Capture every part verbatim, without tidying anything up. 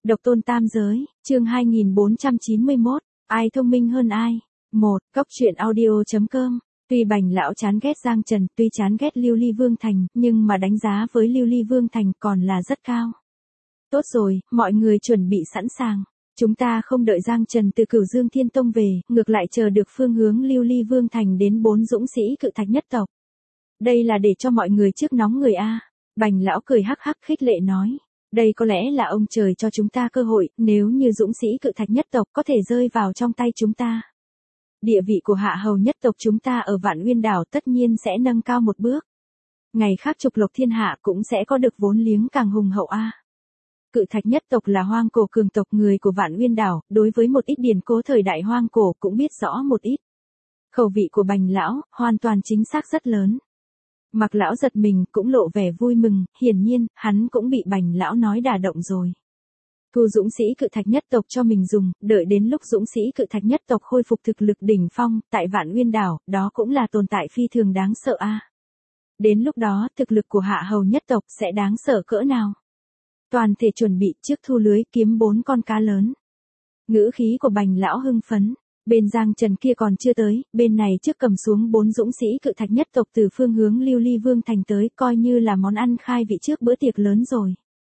Độc tôn tam giới, chương hai nghìn bốn trăm chín mươi mốt, ai thông minh hơn ai? một. Cốc truyện audio.com. Tuy Bành lão chán ghét Giang Trần, tuy chán ghét Lưu Ly Vương Thành, nhưng mà đánh giá với Lưu Ly Vương Thành còn là rất cao. Tốt rồi, mọi người chuẩn bị sẵn sàng. Chúng ta không đợi Giang Trần từ Cửu Dương Thiên Tông về, ngược lại chờ được phương hướng Lưu Ly Vương Thành đến bốn dũng sĩ Cự Thạch nhất tộc. Đây là để cho mọi người trước nóng người a. Bành lão cười hắc hắc khích lệ nói. Đây có lẽ là ông trời cho chúng ta cơ hội, nếu như dũng sĩ Cự Thạch nhất tộc có thể rơi vào trong tay chúng ta. Địa vị của hạ hầu nhất tộc chúng ta ở Vạn Uyên Đảo tất nhiên sẽ nâng cao một bước. Ngày khác trục lộc thiên hạ cũng sẽ có được vốn liếng càng hùng hậu a. Cự Thạch nhất tộc là hoang cổ cường tộc người của Vạn Uyên Đảo, đối với một ít điển cố thời đại hoang cổ cũng biết rõ một ít. Khẩu vị của Bành lão hoàn toàn chính xác rất lớn. Mặc lão giật mình cũng lộ vẻ vui mừng, hiển nhiên, hắn cũng bị Bành lão nói đả động rồi. Thu dũng sĩ Cự Thạch nhất tộc cho mình dùng, đợi đến lúc dũng sĩ Cự Thạch nhất tộc khôi phục thực lực đỉnh phong, tại Vạn Uyên Đảo, đó cũng là tồn tại phi thường đáng sợ a. Đến lúc đó, thực lực của hạ hầu nhất tộc sẽ đáng sợ cỡ nào? Toàn thể chuẩn bị trước thu lưới kiếm bốn con cá lớn. Ngữ khí của Bành lão hưng phấn. Bên Giang Trần kia còn chưa tới, bên này trước cầm xuống bốn dũng sĩ Cự Thạch nhất tộc từ phương hướng Lưu Ly Vương Thành tới, coi như là món ăn khai vị trước bữa tiệc lớn rồi.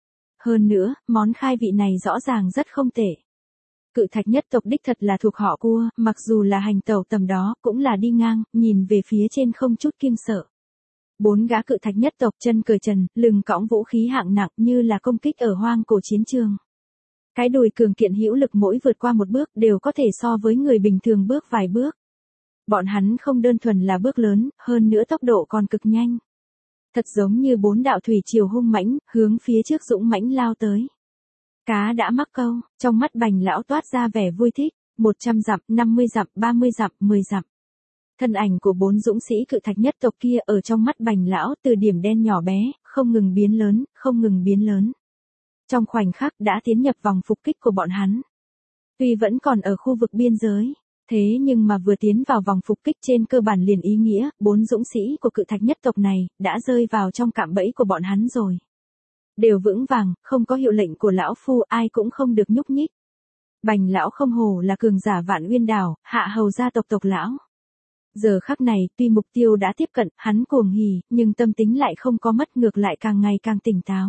Hơn nữa, món khai vị này rõ ràng rất không tệ. Cự Thạch nhất tộc đích thật là thuộc họ Cua, mặc dù là hành tẩu tầm đó, cũng là đi ngang, nhìn về phía trên không chút kiêng sợ. Bốn gã Cự Thạch nhất tộc chân cởi trần, lưng cõng vũ khí hạng nặng như là công kích ở hoang cổ chiến trường. Cái đùi cường kiện hữu lực mỗi vượt qua một bước đều có thể so với người bình thường bước vài bước. Bọn hắn không đơn thuần là bước lớn, hơn nữa tốc độ còn cực nhanh. Thật giống như bốn đạo thủy triều hung mãnh, hướng phía trước dũng mãnh lao tới. Cá đã mắc câu, trong mắt Bành lão toát ra vẻ vui thích, một trăm dặm, năm mươi dặm, ba mươi dặm, mười dặm. Thân ảnh của bốn dũng sĩ Cự Thạch nhất tộc kia ở trong mắt Bành lão từ điểm đen nhỏ bé, không ngừng biến lớn, không ngừng biến lớn. Trong khoảnh khắc đã tiến nhập vòng phục kích của bọn hắn. Tuy vẫn còn ở khu vực biên giới, thế nhưng mà vừa tiến vào vòng phục kích trên cơ bản liền ý nghĩa, bốn dũng sĩ của Cự Thạch nhất tộc này, đã rơi vào trong cạm bẫy của bọn hắn rồi. Đều vững vàng, không có hiệu lệnh của lão phu ai cũng không được nhúc nhích. Bành lão không hổ là cường giả Vạn Uyên Đảo, hạ hầu gia tộc tộc lão. Giờ khắc này, tuy mục tiêu đã tiếp cận, hắn cuồng hỉ, nhưng tâm tính lại không có mất, ngược lại càng ngày càng tỉnh táo.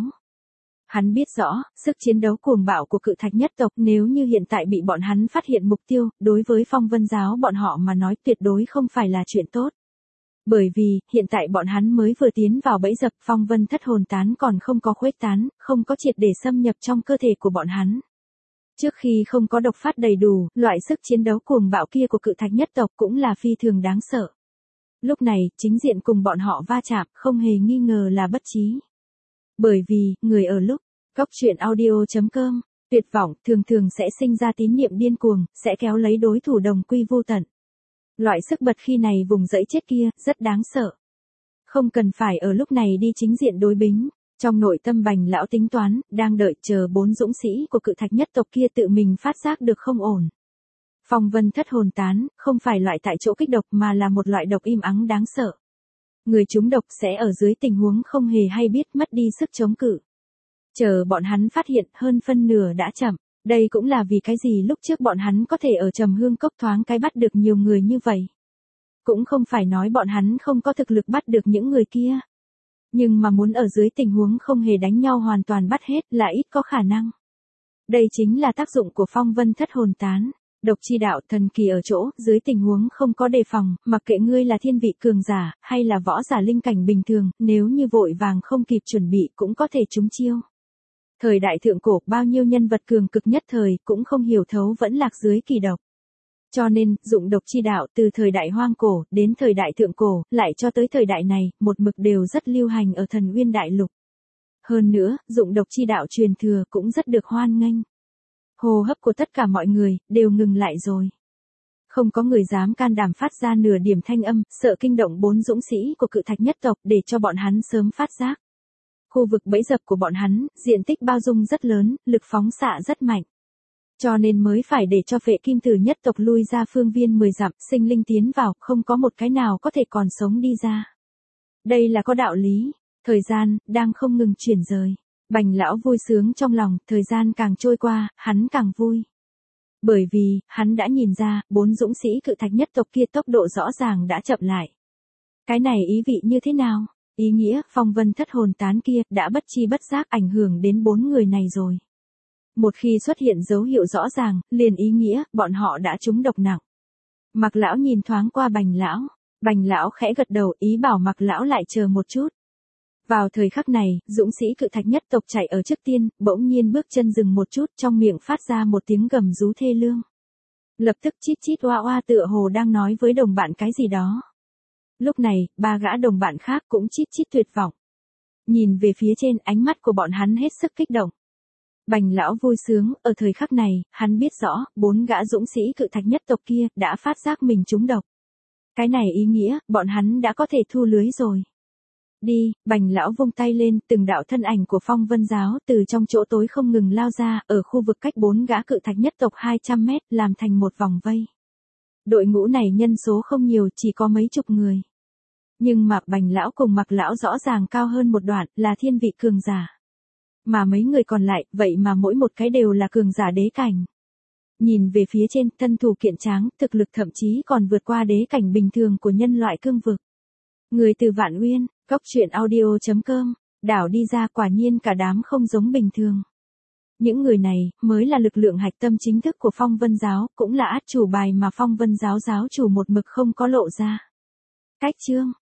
Hắn biết rõ, sức chiến đấu cuồng bạo của Cự Thạch nhất tộc nếu như hiện tại bị bọn hắn phát hiện mục tiêu, đối với Phong Vân giáo bọn họ mà nói tuyệt đối không phải là chuyện tốt. Bởi vì, hiện tại bọn hắn mới vừa tiến vào bẫy dập, Phong Vân thất hồn tán còn không có khuếch tán, không có triệt để xâm nhập trong cơ thể của bọn hắn. Trước khi không có độc phát đầy đủ, loại sức chiến đấu cuồng bạo kia của Cự Thạch nhất tộc cũng là phi thường đáng sợ. Lúc này, chính diện cùng bọn họ va chạm, không hề nghi ngờ là bất trí. Bởi vì, người ở lúc, cốc truyện audio.com, tuyệt vọng thường thường sẽ sinh ra tín niệm điên cuồng, sẽ kéo lấy đối thủ đồng quy vô tận. Loại sức bật khi này vùng dẫy chết kia, rất đáng sợ. Không cần phải ở lúc này đi chính diện đối bính. Trong nội tâm Bành lão tính toán, đang đợi chờ bốn dũng sĩ của Cự Thạch nhất tộc kia tự mình phát giác được không ổn. Phong Vân thất hồn tán, không phải loại tại chỗ kích độc mà là một loại độc im ắng đáng sợ. Người trúng độc sẽ ở dưới tình huống không hề hay biết mất đi sức chống cự. Chờ bọn hắn phát hiện hơn phân nửa đã chậm. Đây cũng là vì cái gì lúc trước bọn hắn có thể ở Trầm Hương Cốc thoáng cái bắt được nhiều người như vậy. Cũng không phải nói bọn hắn không có thực lực bắt được những người kia. Nhưng mà muốn ở dưới tình huống không hề đánh nhau hoàn toàn bắt hết là ít có khả năng. Đây chính là tác dụng của Phong Vân thất hồn tán. Độc chi đạo thần kỳ ở chỗ, dưới tình huống không có đề phòng, mặc kệ ngươi là thiên vị cường giả, hay là võ giả linh cảnh bình thường, nếu như vội vàng không kịp chuẩn bị cũng có thể trúng chiêu. Thời đại thượng cổ, bao nhiêu nhân vật cường cực nhất thời, cũng không hiểu thấu vẫn lạc dưới kỳ độc. Cho nên, dụng độc chi đạo từ thời đại hoang cổ, đến thời đại thượng cổ, lại cho tới thời đại này, một mực đều rất lưu hành ở Thần Uyên Đại Lục. Hơn nữa, dụng độc chi đạo truyền thừa cũng rất được hoan nghênh. Hô hấp của tất cả mọi người, đều ngừng lại rồi. Không có người dám can đảm phát ra nửa điểm thanh âm, sợ kinh động bốn dũng sĩ của Cự Thạch nhất tộc để cho bọn hắn sớm phát giác. Khu vực bẫy dập của bọn hắn, diện tích bao dung rất lớn, lực phóng xạ rất mạnh. Cho nên mới phải để cho Phệ Kim Tử nhất tộc lui ra phương viên mười dặm, sinh linh tiến vào, không có một cái nào có thể còn sống đi ra. Đây là có đạo lý, thời gian, đang không ngừng chuyển rời. Bành lão vui sướng trong lòng, thời gian càng trôi qua, hắn càng vui. Bởi vì, hắn đã nhìn ra, bốn dũng sĩ cự thạch nhất tộc kia tốc độ rõ ràng đã chậm lại. Cái này ý vị như thế nào? Ý nghĩa, phong vân thất hồn tán kia, đã bất chi bất giác ảnh hưởng đến bốn người này rồi. Một khi xuất hiện dấu hiệu rõ ràng, liền ý nghĩa, bọn họ đã trúng độc nặng. Mạc lão nhìn thoáng qua Bành lão. Bành lão khẽ gật đầu, ý bảo Mạc lão lại chờ một chút. Vào thời khắc này, dũng sĩ cự thạch nhất tộc chạy ở trước tiên, bỗng nhiên bước chân dừng một chút, trong miệng phát ra một tiếng gầm rú thê lương. Lập tức chít chít oa oa tựa hồ đang nói với đồng bạn cái gì đó. Lúc này, ba gã đồng bạn khác cũng chít chít tuyệt vọng. Nhìn về phía trên, ánh mắt của bọn hắn hết sức kích động. Bành lão vui sướng, ở thời khắc này, hắn biết rõ, bốn gã dũng sĩ cự thạch nhất tộc kia, đã phát giác mình trúng độc. Cái này ý nghĩa, bọn hắn đã có thể thu lưới rồi. Đi, Bành lão vung tay lên, từng đạo thân ảnh của phong vân giáo, từ trong chỗ tối không ngừng lao ra, ở khu vực cách bốn gã cự thạch nhất tộc hai trăm mét, làm thành một vòng vây. Đội ngũ này nhân số không nhiều, chỉ có mấy chục người. Nhưng mà Bành lão cùng Mạc lão rõ ràng cao hơn một đoạn, là thiên vị cường giả. Mà mấy người còn lại, vậy mà mỗi một cái đều là cường giả đế cảnh. Nhìn về phía trên, thân thủ kiện tráng, thực lực thậm chí còn vượt qua đế cảnh bình thường của nhân loại cương vực. Người từ Vạn Uyên, cốc truyện audio chấm com, đảo đi ra quả nhiên cả đám không giống bình thường. Những người này, mới là lực lượng hạch tâm chính thức của phong vân giáo, cũng là át chủ bài mà phong vân giáo giáo chủ một mực không có lộ ra. Cách chương